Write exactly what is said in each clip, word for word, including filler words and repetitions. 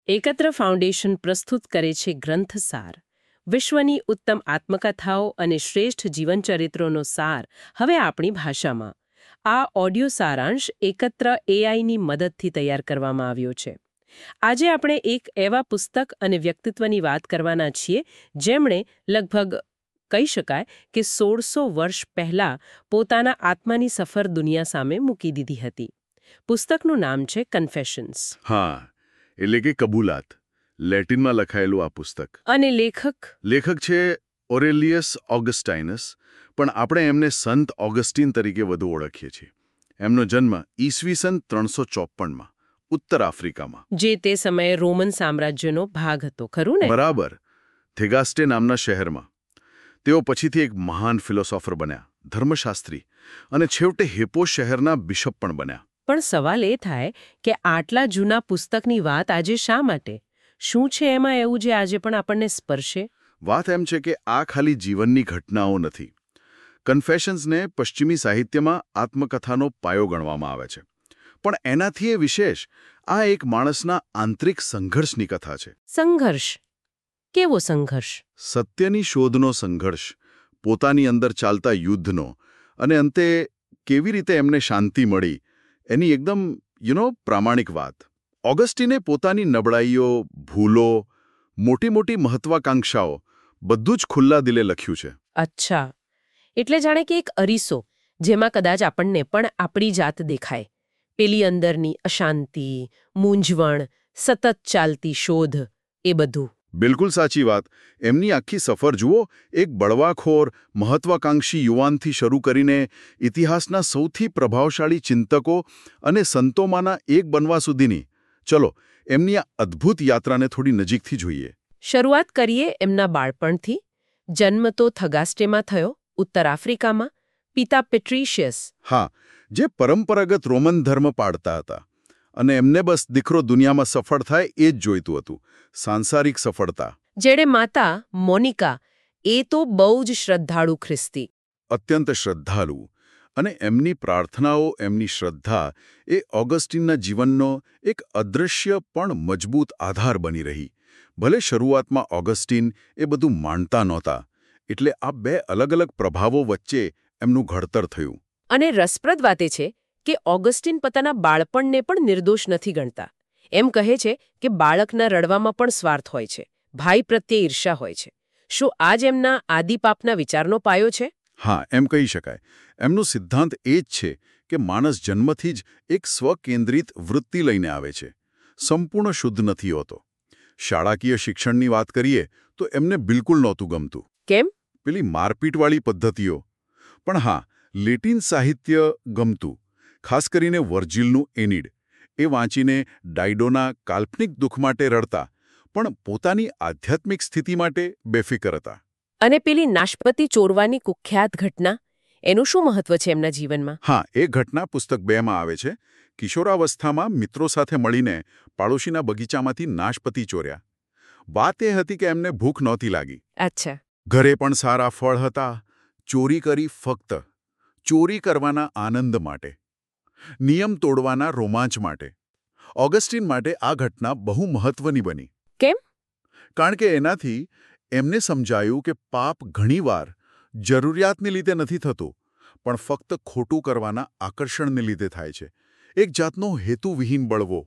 એકત્ર ફાઉન્ડેશન પ્રસ્તુત કરે છે ગ્રંથસાર, વિશ્વની ઉત્તમ આત્મકથાઓ અને શ્રેષ્ઠ જીવનચરિત્રોનો સાર હવે આપણી ભાષામાં. આ ઓડિયો સારાંશ એકત્ર એઆઈની મદદથી તૈયાર કરવામાં આવ્યો છે. આજે આપણે એક એવા પુસ્તક અને વ્યક્તિત્વની વાત કરવાના છીએ જેમણે લગભગ કહી શકાય કે સોળસો વર્ષ પહેલા પોતાના આત્માની સફર દુનિયા સામે મૂકી દીધી હતી. પુસ્તકનું નામ છે કન્ફેશન્સ. હા, એટલે કે કબૂલાત. લેટિનમાં લખાયેલું આ પુસ્તક. અને લેખક લેખક છે ઓરેલિયસ ઓગસ્ટાઇનસ, પણ આપણે એમને સંત ઓગસ્ટીન તરીકે વધુ ઓળખીએ છીએ. એમનો જન્મ ઈસવીસન ત્રણસો ચોપનમાં ઉત્તર આફ્રિકામાં, જે તે સમયે રોમન સામ્રાજ્યનો ભાગ હતો, ખરું ને? બરાબર, થેગાસ્ટે નામના શહેરમાં. તેઓ પછીથી એક મહાન ફિલોસોફર બન્યા, ધર્મશાસ્ત્રી, અને છેવટે હિપ્પો શહેરના બિશપ પણ બન્યા. પણ સવાલ એ થાય કે આટલા જૂના પુસ્તકની વાત આજે શા માટે? શું છે એમાં એવું જે આજે પણ આપણને સ્પર્શે? વાત એમ છે કે આ ખાલી જીવનની ઘટનાઓ નથી. કન્ફેશન્સને પશ્ચિમી સાહિત્યમાં આત્મકથાનો પાયો ગણવામાં આવે છે. પણ એનાથી એ વિશેષ, આ એક માણસના આંતરિક સંઘર્ષની કથા છે. સંઘર્ષ? કેવો સંઘર્ષ? સત્યની શોધનો સંઘર્ષ, પોતાની અંદર ચાલતા યુદ્ધનો, અને અંતે કેવી રીતે એમને શાંતિ મળી એની એકદમ યુ નો પ્રામાણિક વાત. ઓગસ્ટીને પોતાની નબળાઈઓ, ભૂલો, મોટી મોટી મહત્વાકાંક્ષાઓ બધું જ ખુલ્લા દિલે લખ્યું છે. અચ્છા, એટલે જાણે કે એક અરીસો જેમાં કદાચ આપણને પણ આપણી જાત દેખાય. પેલી અંદરની અશાંતિ, મૂંઝવણ, સતત ચાલતી શોધ, એ બધું. બિલકુલ સાચી વાત. એમની આખી સફર જુઓ, એક બળવાખોર, મહત્વાકાંક્ષી યુવાનથી શરૂ કરીને ઇતિહાસના સૌથી પ્રભાવશાળી ચિંતકો અને સંતોમાંના એક બનવા સુધીની. ચલો, એમની આ અદ્ભુત યાત્રાને થોડી નજીકથી જોઈએ. શરૂઆત કરીએ એમના બાળપણથી. જન્મ તો થગાસ્ટેમાં થયો, ઉત્તર આફ્રિકામાં, પિતા પેટ્રિશિયસ. હા, જે પરંપરાગત રોમન ધર્મ પાળતા હતા. અને એમને બસ દીકરો દુનિયામાં સફળ થાય એ જ જોઈતું હતું, સાંસારિક સફળતા. જેણે માતા મોનિકા, એ તો બહુ જ શ્રદ્ધાળુ ખ્રિસ્તી. અત્યંત શ્રદ્ધાળુ. અને એમની પ્રાર્થનાઓ, એમની શ્રદ્ધા એ ઓગસ્ટીનના જીવનનો એક અદૃશ્ય પણ મજબૂત આધાર બની રહી. ભલે શરૂઆતમાં ઓગસ્ટીન એ બધું માનતા નહોતા, એટલે આ બે અલગ અલગ પ્રભાવો વચ્ચે એમનું ઘડતર થયું. અને રસપ્રદ વાત એ છે કે ઓગસ્ટીન પોતાના બાળપણને પણ નિર્દોષ નથી ગણતા. એમ કહે છે કે બાળકના રડવામાં પણ સ્વાર્થ હોય છે, ભાઈ પ્રત્યે ઈર્ષા હોય છે. શું આ જ એમના આદિપાપના વિચારનો પાયો છે? હા, એમ કહી શકાય. એમનો સિદ્ધાંત એ જ છે કે માણસ જન્મથી જ એક સ્વકેન્દ્રિત વૃત્તિ લઈને આવે છે, સંપૂર્ણ શુદ્ધ નથી હોતો. શાળાકીય શિક્ષણની વાત કરીએ તો એમને બિલકુલ નહોતું ગમતું. કેમ? પેલી મારપીટવાળી પદ્ધતિઓ. પણ હા, લેટિન સાહિત્ય ગમતું, ખાસ કરીને વર્જિલનું એનિડ. એ વાંચીને ડાયડોના કાલ્પનિક દુઃખ માટે રડતા, પણ પોતાની આધ્યાત્મિક સ્થિતિ માટે બેફિકર હતા. અને પેલી નાશપતિ ચોરવાની કુખ્યાત ઘટના, એનું શું મહત્વ છે એમના જીવનમાં? હા, એ ઘટના પુસ્તક બેમાં આવે છે. કિશોરાવસ્થામાં મિત્રો સાથે મળીને પાડોશીના બગીચામાંથી નાશપતિ ચોર્યા. વાત એ હતી કે એમને ભૂખ નહોતી લાગી. અચ્છા. ઘરે પણ સારા ફળ હતા. ચોરી કરી ફક્ત ચોરી કરવાના આનંદ માટે, નિયમ તોડવાના રોમાંચ માટે. ઓગસ્ટીન માટે આ ઘટના બહુ મહત્વની બની. કેમ? કારણ કે એનાથી એમને સમજાયું કે પાપ ઘણીવાર જરૂરિયાતને લીધે નથી થતું, પણ ફક્ત ખોટું કરવાના આકર્ષણને લીધે થાય છે. એક જાતનો હેતુવિહીન બળવો.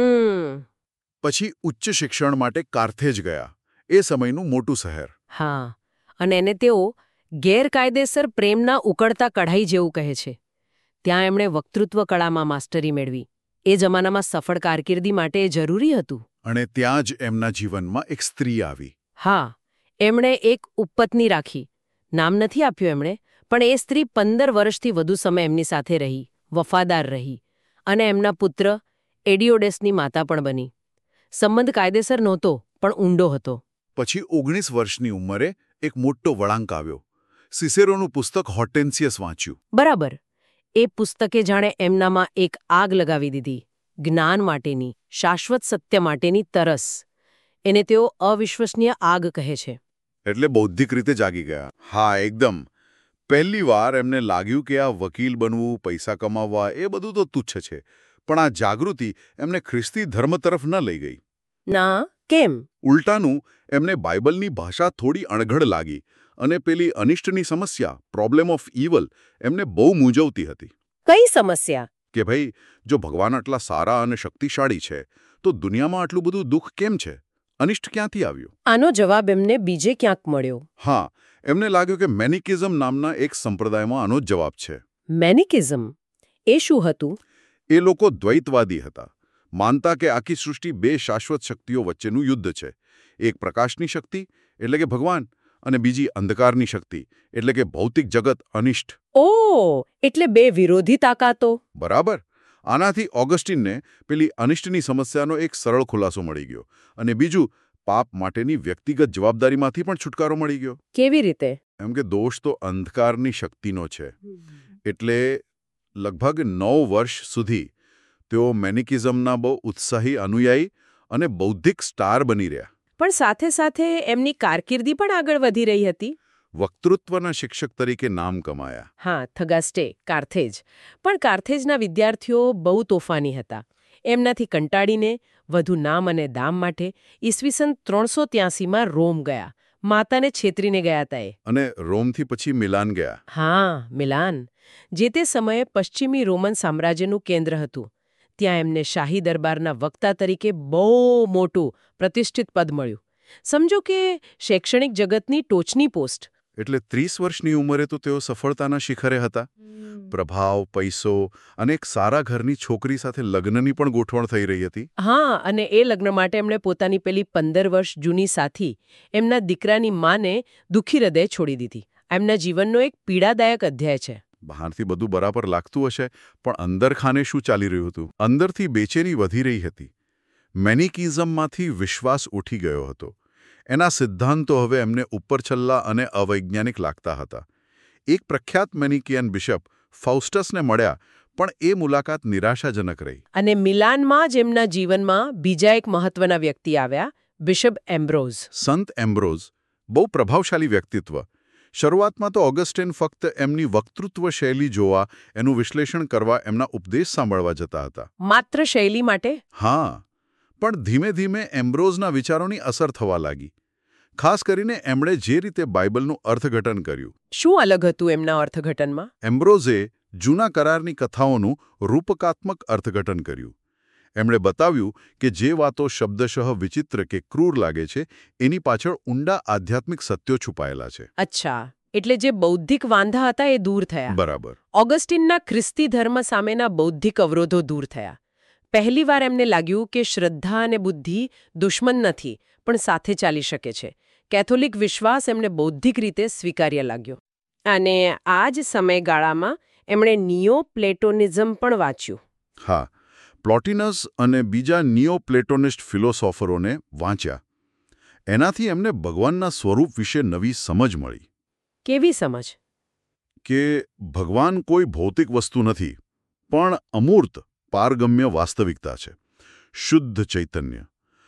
પછી ઉચ્ચ શિક્ષણ માટે કારથેજ ગયા, એ સમયનું મોટું શહેર. હા, અને એને તેઓ ગેરકાયદેસર પ્રેમના ઉકળતા કઢાઈ જેવું કહે છે. ત્યાં એમણે વક્તૃત્વ કળામાં માસ્ટરી મેળવી. એ જમાનામાં સફળ કારકિર્દી માટે એ જરૂરી હતું. અને ત્યાં જ એમના જીવનમાં એક સ્ત્રી આવી. હા, એમણે એક ઉપપત્ની રાખી. નામ નથી આપ્યું એમણે, પણ એ સ્ત્રી પંદર વર્ષથી વધુ સમય એમની સાથે રહી, વફાદાર રહી, અને એમના પુત્ર એડિયોડેસની માતા પણ બની. સંબંધ કાયદેસર નહોતો, પણ ઊંડો હતો. પછી ઓગણીસ વર્ષની ઉંમરે એક મોટો વળાંક આવ્યો. સિસેરોનું પુસ્તક હોર્ટેન્સિયસ વાંચ્યું. બરાબર. એ પુસ્તકે જાણે એમનામાં એક આગ લગાવી દીધી. જ્ઞાન માટેની, શાશ્વત સત્ય માટેની તરસ. એને તેઓ અવિશ્વસનીય આગ કહે છે. એટલે બૌદ્ધિક રીતે જાગી ગયા. હા, એકદમ. પહેલી વાર એમને લાગ્યું કે આ વકીલ બનવું, પૈસા કમાવવા, એ બધું તો તુચ્છ છે. પણ આ જાગૃતિ એમને ખ્રિસ્તી ધર્મ તરફ ન લઈ ગઈ. ના, કેમ? ઉલટાનું એમને બાઇબલની ભાષા થોડી અણઘડ લાગી અને પેલી અનિષ્ટની સમસ્યા પ્રોબ્લેમ ઓફ ઇવલ એમને બહુ મૂંઝવતી હતી કઈ સમસ્યા? કે ભાઈ જો ભગવાન આટલા સારા અને શક્તિશાળી છે તો દુનિયામાં આટલું બધું દુઃખ કેમ છે? અનિષ્ટ ક્યાંથી આવ્યું? આનો જવાબ એમને બીજે ક્યાંક મળ્યો. હા, એમને લાગ્યું કે મેનિકિઝમ નામના એક સંપ્રદાયમાં આનો જ જવાબ છે. મેનિકિઝમ? એ શું હતું? એ લોકો દ્વૈતવાદી હતા. માનતા કે આખી સૃષ્ટિ બે શાશ્વત શક્તિઓ વચ્ચેનું યુદ્ધ છે. એક પ્રકાશની શક્તિ એટલે કે ભગવાન અને બીજી અંધકારની શક્તિ એટલે કે ભૌતિક જગત અનિષ્ટ. ઓ, એટલે બે વિરોધી તાકાતો. બરાબર. આનાથી ઓગસ્ટિનને પેલી અનિષ્ટની સમસ્યાનો એક સરળ ખુલાસો મળી ગયો અને બીજું પાપ માટેની વ્યક્તિગત જવાબદારીમાંથી પણ છુટકારો મળી ગયો. કેવી રીતે? એમ કે દોષ તો અંધકારની શક્તિનો છે. એટલે લગભગ નવ વર્ષ સુધી તેઓ મેનિકિઝમના બહુ ઉત્સાહી અનુયાયી અને બૌદ્ધિક સ્ટાર બની રહ્યા. પણ સાથે સાથે એમની કારકિર્દી પણ આગળ વધી રહી હતી. વક્તૃત્વના શિક્ષક તરીકે નામ કમાયા. હા, થગાસ્ટે, કાર્થેજ. પણ કાર્થેજના વિદ્યાર્થીઓ બહુ તોફાની હતા. એમનાથી કંટાળીને વધુ નામ અને દામ માટે ઈસવીસન ત્રણસો ત્યાસીમાં રોમ ગયા. માતાને છેતરીને ગયા હતા એ. અને રોમથી પછી મિલાન ગયા. હા, મિલાન. જે તે સમયે પશ્ચિમી રોમન સામ્રાજ્યનું કેન્દ્ર હતું. ત્યાં એમને શાહી દરબારના વક્તા તરીકે બહુ મોટું પ્રતિષ્ઠિત પદ મળ્યું. સમજો કે શૈક્ષણિક જગતની ટોચની પોસ્ટ. એટલે ત્રીસ વર્ષની ઉંમરે તો તેઓ સફળતાના શિખરે હતા. પ્રભાવ, પૈસો અને એક સારા ઘરની છોકરી સાથે લગ્નની પણ ગોઠવણ થઈ રહી હતી. હા, અને એ લગ્ન માટે એમણે પોતાની પેલી પંદર વર્ષ જૂની સાથી એમના દીકરાની માને દુઃખી હૃદય છોડી દીધી. એમના જીવનનો એક પીડાદાયક અધ્યાય છે. બહારથી બધું બરાબર લાગતું હશે પણ અંદર ખાને શું ચાલી રહ્યું હતું? અંદરથી બેચેની વધી રહી હતી. મેનિકિઝમમાંથી વિશ્વાસ ઉઠી ગયો હતો. એના સિદ્ધાંતો હવે એમને ઉપરછલ્લા અને અવૈજ્ઞાનિક લાગતા હતા. એક પ્રખ્યાત મેનિકિયન બિશપ ફાઉસ્ટસને મળ્યા પણ એ મુલાકાત નિરાશાજનક રહી. અને મિલાનમાં જ એમના જીવનમાં બીજા એક મહત્વના વ્યક્તિ આવ્યા, બિશપ એમ્બ્રોઝ. સંત એમ્બ્રોઝ બહુ પ્રભાવશાળી વ્યક્તિત્વ. શરૂઆતમાં તો ઓગસ્ટિન ફક્ત એમની વક્તૃત્વ શૈલી જોવા, એનું વિશ્લેષણ કરવા, એમના ઉપદેશ સાંભળવા જતા હતા. માત્ર શૈલી માટે? હા, પણ ધીમે ધીમે એમ્બ્રોઝના વિચારોની અસર થવા લાગી. ખાસ કરીને એમણે જે રીતે બાઇબલનું અર્થઘટન કર્યું. શું અલગ હતું એમના અર્થઘટનમાં? એમ્બ્રોઝે જૂના કરારની કથાઓનું રૂપકાત્મક અર્થઘટન કર્યું. એમણે બતાવ્યું કે જે વાતો શબ્દશઃ વિચિત્ર કે ક્રૂર લાગે છે એની પાછળ ઊંડા આધ્યાત્મિક સત્યો છુપાયેલા છે. અચ્છા, એટલે જે બૌદ્ધિક વાંધા હતા એ દૂર થયા. બરાબર. ઓગસ્ટિનના ખ્રિસ્તી ધર્મ સામેના બૌદ્ધિક અવરોધો દૂર થયા. પહેલીવાર એમને લાગ્યું કે શ્રદ્ધા અને બુદ્ધિ દુશ્મન નથી પણ સાથે ચાલી શકે છે. કેથોલિક વિશ્વાસ એમને બૌદ્ધિક રીતે સ્વીકાર્ય લાગ્યો. અને આ જ સમયગાળામાં એમણે નિયો પ્લેટોનિઝમ પણ વાંચ્યું. હા, પ્લોટિનસ અને બીજા નિયો પ્લેટોનિસ્ટ ફિલોસોફરોને વાંચ્યા. એનાથી એમને ભગવાનના સ્વરૂપ વિશે નવી સમજ મળી. કેવી સમજ? કે ભગવાન કોઈ ભૌતિક વસ્તુ નથી પણ અમૂર્ત પારગમ્ય વાસ્તવિકતા છે. શુદ્ધ ચૈતન્ય,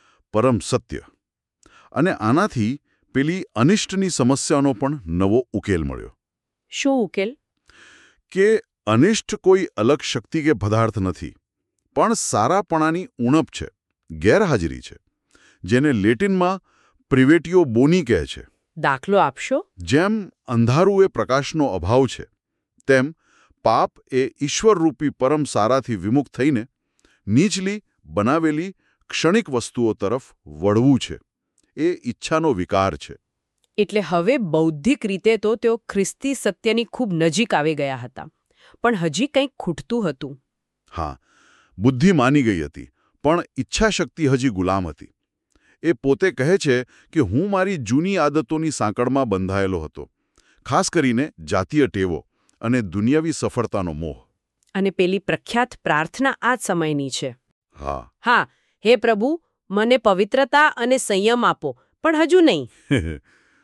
પરમ સત્ય. અને આનાથી પેલી અનિષ્ટની સમસ્યાનો પણ નવો ઉકેલ મળ્યો. શું ઉકેલ? કે અનિષ્ટ કોઈ અલગ શક્તિ કે પદાર્થ નથી પણ સારાપણાની ઉણપ છે, ગેરહાજરી છે, જેને લેટિનમાં પ્રિવેટિયો બોની કહે છે. દાખલો આપશો? જેમ અંધારું એ પ્રકાશનો અભાવ છે તેમ પાપ એ ઈશ્વરરૂપી પરમ સારાથી વિમુખ થઈને નીચલી બનાવેલી ક્ષણિક વસ્તુઓ તરફ વળવું છે. એ ઈચ્છાનો વિકાર છે. એટલે હવે બૌદ્ધિક રીતે તો તેઓ ખ્રિસ્તી સત્યની ખૂબ નજીક આવી ગયા હતા પણ હજી કંઈક ખૂટતું હતું. હા, બુદ્ધિ માની ગઈ હતી પણ ઈચ્છાશક્તિ હજી ગુલામ હતી. એ પોતે કહે છે કે હું મારી જૂની આદતોની સાંકળમાં બંધાયેલો હતો, ખાસ કરીને જાતીય ટેવો અને દુનિયાવી સફળતાનો મોહ. અને પેલી પ્રખ્યાત પ્રાર્થના આ જ સમયની છે. હા હા, હે પ્રભુ, મને પવિત્રતા અને સંયમ આપો, પણ હજુ નહીં.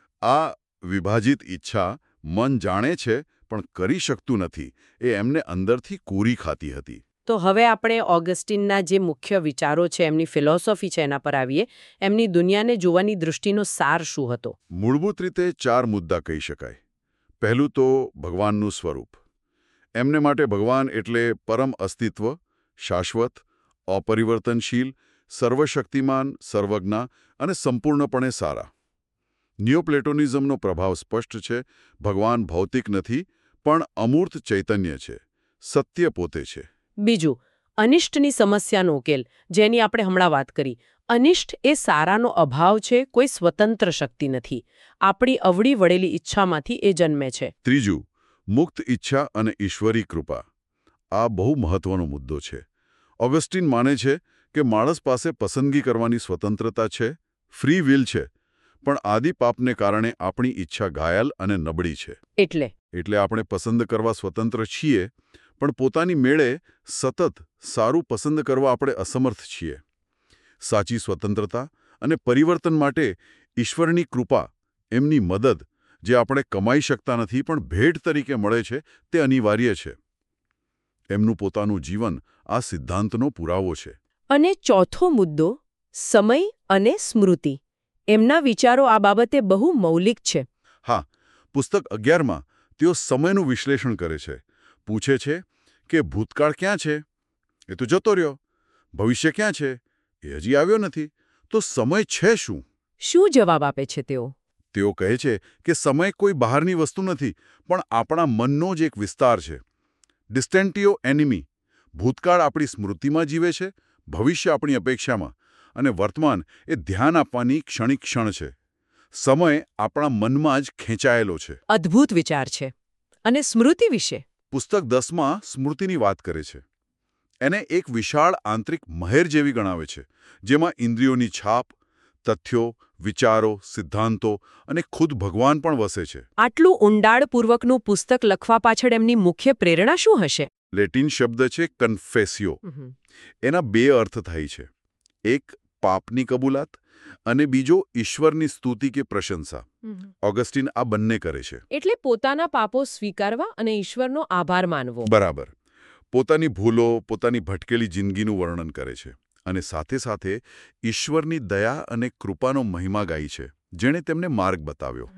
આ વિભાજિત ઈચ્છા મન જાણે છે પણ કરી શકતું નથી એ એમને અંદરથી કોરી ખાતી હતી. તો હવે આપણે ઓગસ્ટિનના જે મુખ્ય વિચારો છે, એમની ફિલોસોફી છે, એના પર આવીએ. એમની દુનિયાને જોવાની દૃષ્ટિનો સાર શું હતો? મૂળભૂત રીતે ચાર મુદ્દા કહી શકાય. પહેલું તો ભગવાનનું સ્વરૂપ. એમને માટે ભગવાન એટલે પરમ અસ્તિત્વ, શાશ્વત, અપરિવર્તનશીલ, સર્વશક્તિમાન, સર્વજ્ઞ અને સંપૂર્ણપણે સારા. નિયોપ્લેટોનિઝમનો પ્રભાવ સ્પષ્ટ છે. ભગવાન ભૌતિક નથી, પણ અમૂર્ત ચૈતન્ય છે, સત્ય પોતે છે. બીજું, અનિષ્ટની સમસ્યાનો ઉકેલ, જેની આપણે હમણાં વાત કરી. અનિષ્ટ એ સારાનો અભાવ છે, કોઈ સ્વતંત્ર શક્તિ નથી. આપણી અવળી વળેલી ઈચ્છામાંથી એ જન્મે છે. ત્રીજું, મુક્ત ઈચ્છા અને ઈશ્વરી કૃપા. આ બહુ મહત્વનો મુદ્દો છે. ઓગસ્ટીન માને છે કે માણસ પાસે પસંદગી કરવાની સ્વતંત્રતા છે, ફ્રી વિલ છે, પણ આદિ પાપને કારણે આપણી ઈચ્છા ઘાયલ અને નબળી છે. એટલે એટલે આપણે પસંદ કરવા સ્વતંત્ર છીએ, પણ પોતાની મેળે સતત સારું પસંદ કરવા આપણે અસમર્થ છીએ. સાચી સ્વતંત્રતા અને પરિવર્તન માટે ઈશ્વરની કૃપા, એમની મદદ, જે આપણે કમાઈ શકતા નથી પણ ભેટ તરીકે મળે છે, તે અનિવાર્ય છે. એમનું પોતાનું જીવન આ સિદ્ધાંતનો પુરાવો છે. અને ચોથો મુદ્દો, સમય અને સ્મૃતિ. એમના વિચારો આ બાબતે બહુ મૌલિક છે. હા, પુસ્તક અગિયારમાં તેઓ સમયનું વિશ્લેષણ કરે છે. પૂછે છે કે ભૂતકાળ ક્યાં છે? એ તો જતો રહ્યો. ભવિષ્ય ક્યાં છે? એ હજી આવ્યો નથી. તો સમય છે શું? શું જવાબ આપે છે તેઓ? તેઓ કહે છે કે સમય કોઈ બહારની વસ્તુ નથી, પણ આપણા મનનો જ એક વિસ્તાર છે. Distant enemy. ભૂતકાળ આપણી સ્મૃતિમાં જીવે છે, ભવિષ્ય આપણી અપેક્ષામાં, અને વર્તમાન એ ધ્યાન આપવાની ક્ષણિક ક્ષણ છે. સમય આપણા મનમાં જ ખેંચાયેલો છે. અદ્ભુત વિચાર છે. અને સ્મૃતિ વિશે? પુસ્તક દસમાં સ્મૃતિની વાત કરે છે. એને એક વિશાળ આંતરિક મહેર જેવી ગણાવે છે, જેમાં ઇન્દ્રિયોની છાપ, તથ્યો, વિચારો, સિદ્ધાંતો અને ખુદ ભગવાન પણ વસે છે. આટલું ઊંડાણપૂર્વકનું પુસ્તક લખવા પાછળ એમની મુખ્ય પ્રેરણા શું હશે? લેટિન શબ્દ છે કન્ફેસિયો. એના બે અર્થ થાય છે. એક પાપની કબૂલાત અને બીજો ઈશ્વરની સ્તુતિ કે પ્રશંસા. ઓગસ્ટીન આ બંને કરે છે. એટલે પોતાના પાપો સ્વીકારવા અને ઈશ્વરનો આભાર માનવો. બરાબર. પોતાની ભૂલો, પોતાની ભટકેલી જિંદગીનું વર્ણન કરે છે. અને સાથે સાથે ઈશ્વરની દયા અને કૃપાનો મહિમા ગાય છે, જેણે તેમને માર્ગ બતાવ્યો.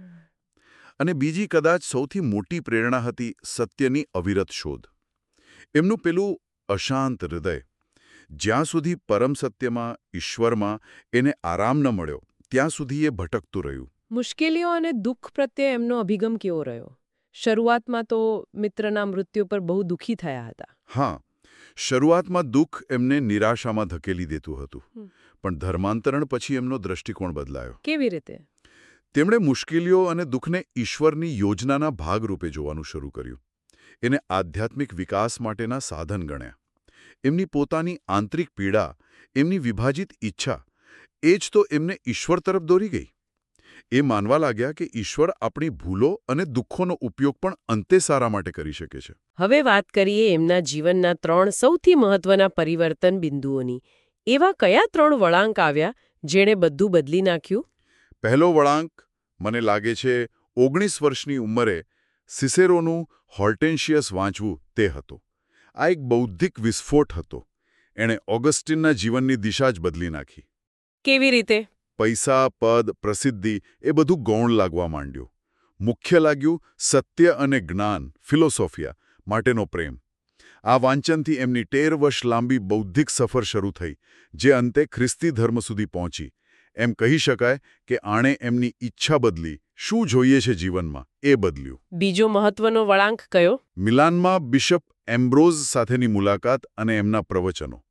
અને બીજી કદાચ સૌથી મોટી પ્રેરણા હતી સત્યની અવિરત શોધ. એમનું પેલું અશાંત હૃદય, જ્યાં સુધી પરમ સત્યમાં, ઈશ્વરમાં એને આરામ ન મળ્યો, ત્યાં સુધી એ ભટકતું રહ્યું. મુશ્કેલીઓ અને દુઃખ પ્રત્યે એમનો અભિગમ કેવો રહ્યો? શરૂઆતમાં તો મિત્રના મૃત્યુ પર બહુ દુઃખી થયા હતા. હા, શરૂઆતમાં દુઃખ એમને નિરાશામાં ધકેલી દેતું હતું. પણ ધર્માંતરણ પછી એમનો દ્રષ્ટિકોણ બદલાયો. કેવી રીતે? તેમણે મુશ્કેલીઓ અને દુઃખને ઈશ્વરની યોજનાના ભાગરૂપે જોવાનું શરૂ કર્યું. એને આધ્યાત્મિક વિકાસ માટેના સાધન ગણ્યા. એમની પોતાની આંતરિક પીડા, એમની વિભાજિત ઈચ્છા, એ જ તો એમને ઈશ્વર તરફ દોરી ગઈ. એ માનવા લાગ્યા કે ઈશ્વર આપણી ભૂલો અને દુઃખોનો ઉપયોગ પણ અંતે સારા માટે કરી શકે છે. હવે વાત કરીએ એમના જીવનના ત્રણ સૌથી મહત્વના પરિવર્તન બિંદુઓની. એવા કયા ત્રણ વળાંક આવ્યા જેણે બધું બદલી નાખ્યું? પહેલો વળાંક, મને લાગે છે, ઓગણીસ વર્ષની ઉંમરે સિસેરોનું હોર્ટેન્શિયસ વાંચવું તે હતો. આ એક બૌદ્ધિક વિસ્ફોટ હતો. એણે ઓગસ્ટીનના જીવનની દિશા જ બદલી નાખી. કેવી રીતે? પૈસા, પદ, પ્રસિદ્ધિ એ બધું ગૌણ લાગવા માંડ્યું. મુખ્ય લાગ્યું સત્ય અને જ્ઞાન, ફિલોસોફિયા માટેનો પ્રેમ. આ વાંચનથી એમની તેર વર્ષ લાંબી બૌદ્ધિક સફર શરૂ થઈ, જે અંતે ખ્રિસ્તી ધર્મ સુધી પહોંચી. એમ કહી શકાય કે આણે એમની ઈચ્છા બદલી, શું જોઈએ છે જીવનમાં, એ બદલ્યું. બીજો મહત્વનો વળાંક કયો? મિલાનમાં બિશપ એમ્બ્રોઝ સાથેની મુલાકાત અને એમના પ્રવચનો.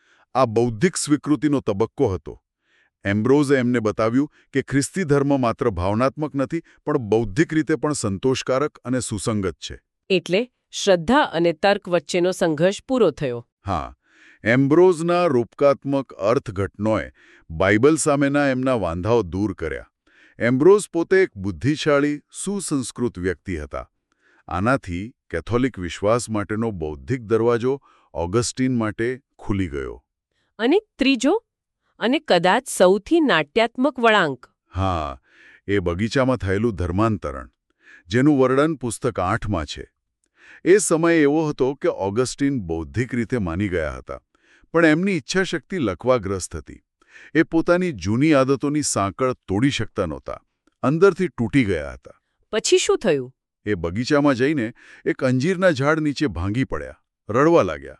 આ બૌદ્ધિક સ્વીકૃતિનો તબક્કો હતો. એમ્બ્રોઝે એમને બતાવ્યું કે ખ્રિસ્તી ધર્મ માત્ર ભાવનાત્મક નથી, પણ બૌદ્ધિક રીતે પણ સંતોષકારક અને સુસંગત છે. એટલે શ્રદ્ધા અને તર્ક વચ્ચેનો સંઘર્ષ પૂરો થયો. હા, એમ્બ્રોઝના રૂપકાત્મક અર્થઘટનોએ બાઇબલ સામેના એમના વાંધાઓ દૂર કર્યા. એમ્બ્રોઝ પોતે એક બુદ્ધિશાળી, સુસંસ્કૃત વ્યક્તિ હતા. આનાથી કેથોલિક વિશ્વાસ માટેનો બૌદ્ધિક દરવાજો ઓગસ્ટીન માટે ખુલી ગયો. અને ત્રીજો અને કદાચ સૌથી નાટ્યાત્મક વળાંક? હા, એ બગીચામાં થયેલું ધર્માંતરણ, જેનું વર્ણન પુસ્તક આઠમાં છે. એ સમય એવો હતો કે ઓગસ્ટીન બૌદ્ધિક રીતે માની ગયા હતા, પણ એમની ઈચ્છાશક્તિ લકવાગ્રસ્ત હતી. એ પોતાની જૂની આદતોની સાંકળ તોડી શકતા નહોતા, અંદરથી તૂટી ગયા હતા. પછી શું થયું? એ બગીચામાં જઈને એક અંજીરના ઝાડ નીચે ભાંગી પડ્યા, રડવા લાગ્યા.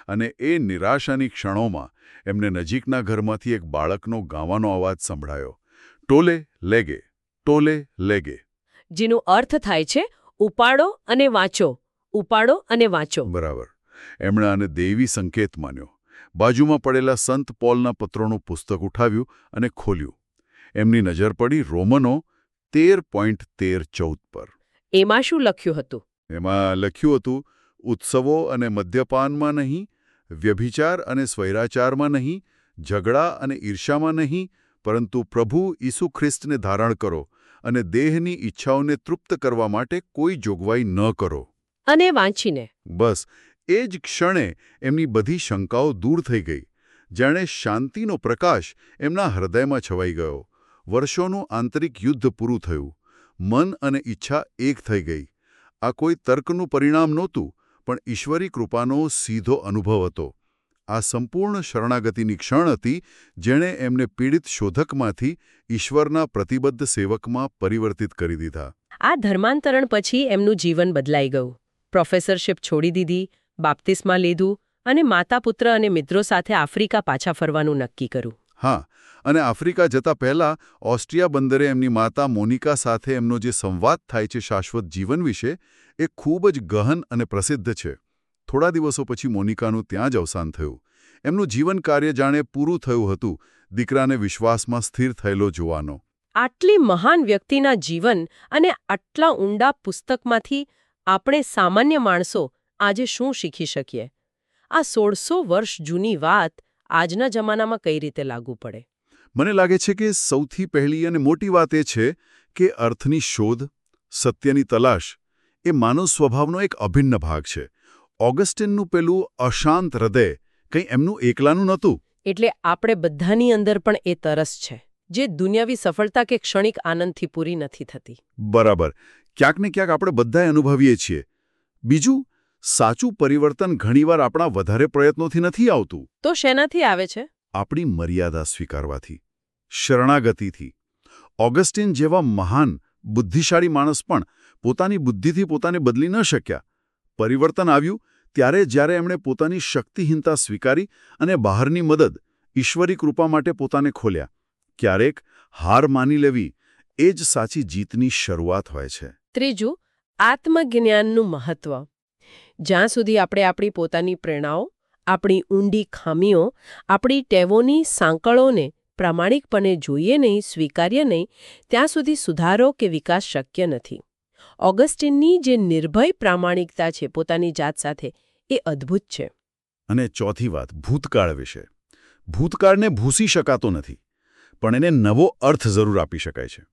અને એ નિરાશાની ક્ષણોમાં એમને નજીકના ઘરમાંથી એક બાળકનો ગાવાનો અવાજ સંભળાયો, ટોલે લેગે, ટોલે લેગે. જેનો અર્થ થાય છે ઉપાડો અને વાંચો, ઉપાડો અને વાંચો. બરાબર. એમણે આને દૈવી સંકેત માન્યો. બાજુમાં પડેલા સંત પોલના પત્રોનું પુસ્તક ઉઠાવ્યું અને ખોલ્યું. એમની નજર પડી રોમનો તેર પોઈન્ટ તેર ચૌદ પર. એમાં શું લખ્યું હતું? એમાં લખ્યું હતું, ઉત્સવો અને મદ્યપાનમાં નહીં, વ્યભિચાર અને સ્વૈરાચારમાં નહીં, ઝઘડા અને ઈર્ષામાં નહીં, પરંતુ પ્રભુ ઈસુ ખ્રિસ્તને ધારણ કરો અને દેહની ઈચ્છાઓને તૃપ્ત કરવા માટે કોઈ જોગવાઈ ન કરો. અને વાંચીને બસ એ જ ક્ષણે એમની બધી શંકાઓ દૂર થઈ ગઈ. જાણે શાંતિનો પ્રકાશ એમના હૃદયમાં છવાઈ ગયો. વર્ષોનું આંતરિક યુદ્ધ પૂરું થયું. મન અને ઈચ્છા એક થઈ ગઈ. આ કોઈ તર્કનું પરિણામ નહોતું, પણ ઈશ્વરી કૃપાનો સીધો અનુભવ હતો. આ સંપૂર્ણ શરણાગતિની ક્ષણ હતી, જેણે એમને પીડિત શોધકમાંથી ઈશ્વરના પ્રતિબદ્ધ સેવકમાં પરિવર્તિત કરી દીધા. આ ધર્માંતરણ પછી એમનું જીવન બદલાઈ ગયું. પ્રોફેસરશિપ છોડી દીધી, બાપ્તિસ્મા લીધું અને માતા પુત્ર અને મિત્રો સાથે આફ્રિકા પાછા ફરવાનું નક્કી કર્યું. હા, અને આફ્રિકા જતા પહેલા ઓસ્ટ્રિયા બંદરે એમની માતા મોનિકા સાથે એમનો જે સંવાદ થાય છે શાશ્વત જીવન વિશે, એ ખૂબ જ ગહન અને પ્રસિદ્ધ છે. થોડા દિવસો પછી મોનિકાનું ત્યાં જ અવસાન થયું. એમનું જીવન કાર્ય જાણે પૂરું થયું હતું, દીકરાને વિશ્વાસમાં સ્થિર થયેલો જોવાનો. આટલી મહાન વ્યક્તિના જીવન અને આટલા ઊંડા પુસ્તકમાંથી આપણે સામાન્ય માણસો આજે શું શીખી શકીએ? આ સોળસો વર્ષ જૂની વાત આજના જમાનામાં કઈ રીતે લાગુ પડે? મને લાગે છે કે સૌથી પહેલી અને મોટી વાત એ છે કે અર્થની શોધ, સત્યની તલાશ એ માનવ સ્વભાવનો એક અભિન્ન ભાગ છે. ઓગસ્ટિનનું પેલું અશાંત હૃદય કંઈ એમનું એકલાનું નહોતું. એટલે આપણે બધાની અંદર પણ એ તરસ છે, જે દુનિયાવી સફળતા કે ક્ષણિક આનંદથી પૂરી નથી થતી. બરાબર. ક્યાંક ને ક્યાંક આપણે બધાએ અનુભવીએ છીએ. બીજું, સાચું પરિવર્તન ઘણીવાર આપણા વધારે પ્રયત્નોથી નથી આવતું. તો શેનાથી આવે છે? આપણી મર્યાદા સ્વીકારવાથી, શરણાગતિથી. ઓગસ્ટિન જેવા મહાન, બુદ્ધિશાળી માણસ પણ પોતાની બુદ્ધિથી પોતાને બદલી ન શક્યા. પરિવર્તન આવ્યું ત્યારે જ્યારે એમણે પોતાની શક્તિહીનતા સ્વીકારી અને બહારની મદદ, ઈશ્વરી કૃપા માટે પોતાને ખોલ્યા. ક્યારેક હાર માની લેવી એ જ સાચી જીતની શરૂઆત હોય છે. ત્રીજું, આત્મજ્ઞાનનું મહત્વ. જ્યાં સુધી આપણે આપણી પોતાની પ્રેરણાઓ, આપણી ઊંડી ખામીઓ, આપણી ટેવોની સાંકળોને પ્રામાણિકપણે જોઈએ નહીં, સ્વીકાર્ય નહીં, ત્યાં સુધી સુધારો કે વિકાસ શક્ય નથી. ઓગસ્ટિનની જે નિર્ભય પ્રામાણિકતા છે પોતાની જાત સાથે, એ અદ્ભુત છે. અને ચોથી વાત, ભૂતકાળ વિશે. ભૂતકાળને ભૂસી શકાતો નથી, પણ એને નવો અર્થ જરૂર આપી શકાય છે.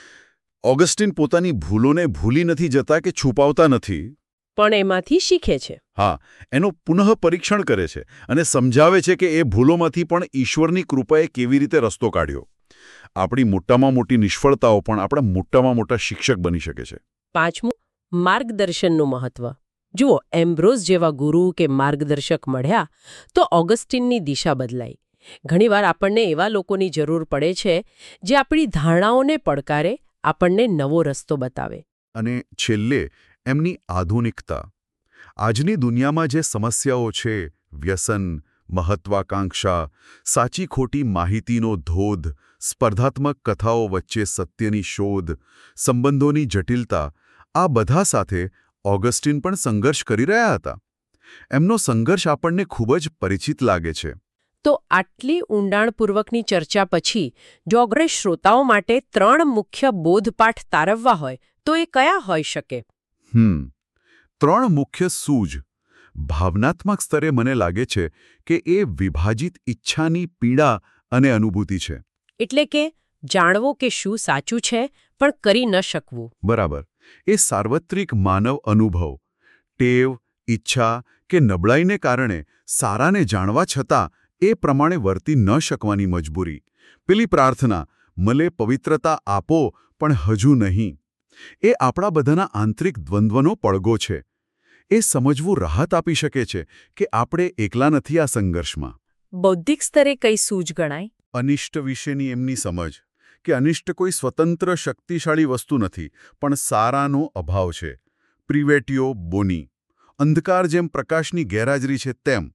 ઓગસ્ટિન પોતાની ભૂલોને ભૂલી નથી જતા કે છુપાવતા નથી, પણ એમાંથી શીખે છે. હા, એનું પુનઃ પરીક્ષણ કરે છે અને સમજાવે છે કે એ ભૂલોમાંથી પણ ઈશ્વરની કૃપાએ કેવી રીતે રસ્તો કાઢ્યો. આપણી મોટામાં મોટી નિષ્ફળતાઓ પણ આપણા મોટામાં મોટા શિક્ષક બની શકે છે. પાંચમું, માર્ગદર્શનનું મહત્વ. જુઓ, એમ્બ્રોઝ જેવા ગુરુ કે માર્ગદર્શક મળ્યા તો ઓગસ્ટિનની દિશા બદલાઈ. ઘણીવાર આપણને એવા લોકોની જરૂર પડે છે જે આપણી ધારણાઓને પડકારે, આપણને નવો રસ્તો બતાવે. અને છેલ્લે એમની આધુનિકતા. આજની દુનિયામાં જે સમસ્યાઓ છે, વ્યસન, મહત્વાકાંક્ષા, સાચી ખોટી માહિતીનો ધોધ, સ્પર્ધાત્મક કથાઓ વચ્ચે સત્યની શોધ, સંબંધોની જટિલતા, આ બધા સાથે ઓગસ્ટિન પણ સંઘર્ષ કરી રહ્યા હતા. એમનો સંઘર્ષ આપણને ખૂબ જ પરિચિત લાગે છે. તો આટલી ઊંડાણપૂર્વકની ચર્ચા પછી જો અગ્રે શ્રોતાઓ માટે ત્રણ મુખ્ય બોધપાઠ તારવવા હોય તો એ કયા હોઈ શકે? હમ ત્રણ મુખ્ય સૂઝ. ભાવનાત્મક સ્તરે મને લાગે છે કે એ વિભાજિત ઈચ્છાની પીડા અને અનુભૂતિ છે. એટલે કે જાણવો કે શું સાચું છે પણ કરી ન શકવું. બરાબર. એ સાર્વત્રિક માનવ અનુભવ, ટેવ, ઈચ્છા કે નબળાઈને કારણે સારાને જાણવા છતાં એ પ્રમાણે વર્તી ન શકવાની મજબૂરી. પેલી પ્રાર્થના, મને પવિત્રતા આપો પણ હજુ નહીં, એ આપણા બધાના આંતરિક દ્વંદ્વનો પડઘો છે. એ સમજવું રાહત આપી શકે છે કે આપણે એકલા નથી આ સંઘર્ષમાં. બૌદ્ધિક સ્તરે કઈ સૂઝ ગણાય? અનિષ્ટ વિશેની એમની સમજ કે અનિષ્ટ કોઈ સ્વતંત્ર શક્તિશાળી વસ્તુ નથી, પણ સારાનો અભાવ છે. પ્રિવેટિયો બોની. અંધકાર જેમ પ્રકાશની ગેરહાજરી છે તેમ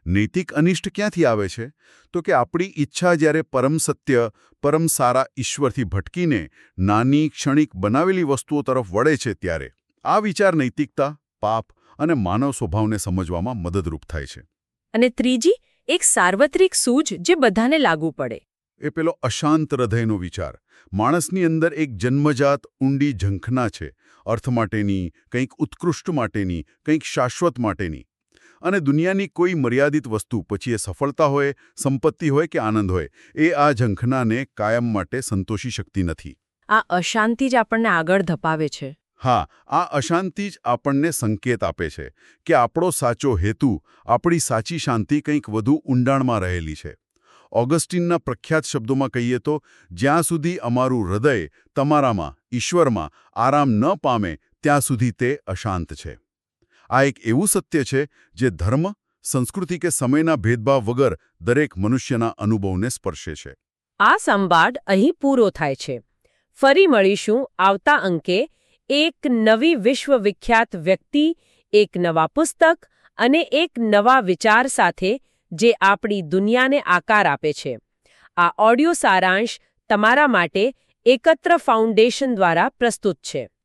નૈતિક અનિષ્ટ ક્યાંથી આવે છે? તો કે આપણી ઈચ્છા જ્યારે પરમ સત્ય, પરમ સારા ઈશ્વરથી ભટકીને નાની ક્ષણિક બનાવેલી વસ્તુઓ તરફ વળે છે ત્યારે આ વિચાર નૈતિકતા, પાપ અને માનવ સ્વભાવને સમજવામાં મદદરૂપ થાય છે. અને ત્રીજી, એક સાર્વત્રિક સૂઝ જે બધાને લાગુ પડે. એ પેલો અશાંત હૃદયનો વિચાર. માણસની અંદર એક જન્મજાત ઊંડી ઝંખના છે, અર્થ માટેની, કંઈક ઉત્કૃષ્ટ માટેની, કંઈક શાશ્વત માટેની. અને દુનિયાની કોઈ મર્યાદિત વસ્તુ, પછી એ સફળતા હોય, સંપત્તિ હોય કે આનંદ હોય, એ આ ઝંખનાને કાયમ માટે સંતોષી શકતી નથી. આ અશાંતિ જ આપણને આગળ ધપાવે છે. હા, આ અશાંતિ જ આપણને સંકેત આપે છે કે આપણો સાચો હેતુ, આપણી સાચી શાંતિ કંઈક વધુ ઊંડાણમાં રહેલી છે. ઓગસ્ટીનના પ્રખ્યાત શબ્દોમાં કહીએ તો, જ્યાં સુધી અમારું હૃદય તમારામાં, ઈશ્વરમાં આરામ ન પામે ત્યાં સુધી તે અશાંત છે. આ એક એવું સત્ય છે જે ધર્મ, સંસ્કૃતિ કે સમયના ભેદભાવ વગર દરેક મનુષ્યના અનુભવને સ્પર્શે છે. આ સંવાદ અહીં પૂરો થાય છે. ફરી મળીશું આવતા અંકે એક નવી વિશ્વવિખ્યાત વ્યક્તિ, એક નવા પુસ્તક અને એક નવા વિચાર સાથે જે આપણી દુનિયાને આકાર આપે છે. આ ઓડિયો સારાંશ તમારા માટે એકત્ર ફાઉન્ડેશન દ્વારા પ્રસ્તુત છે.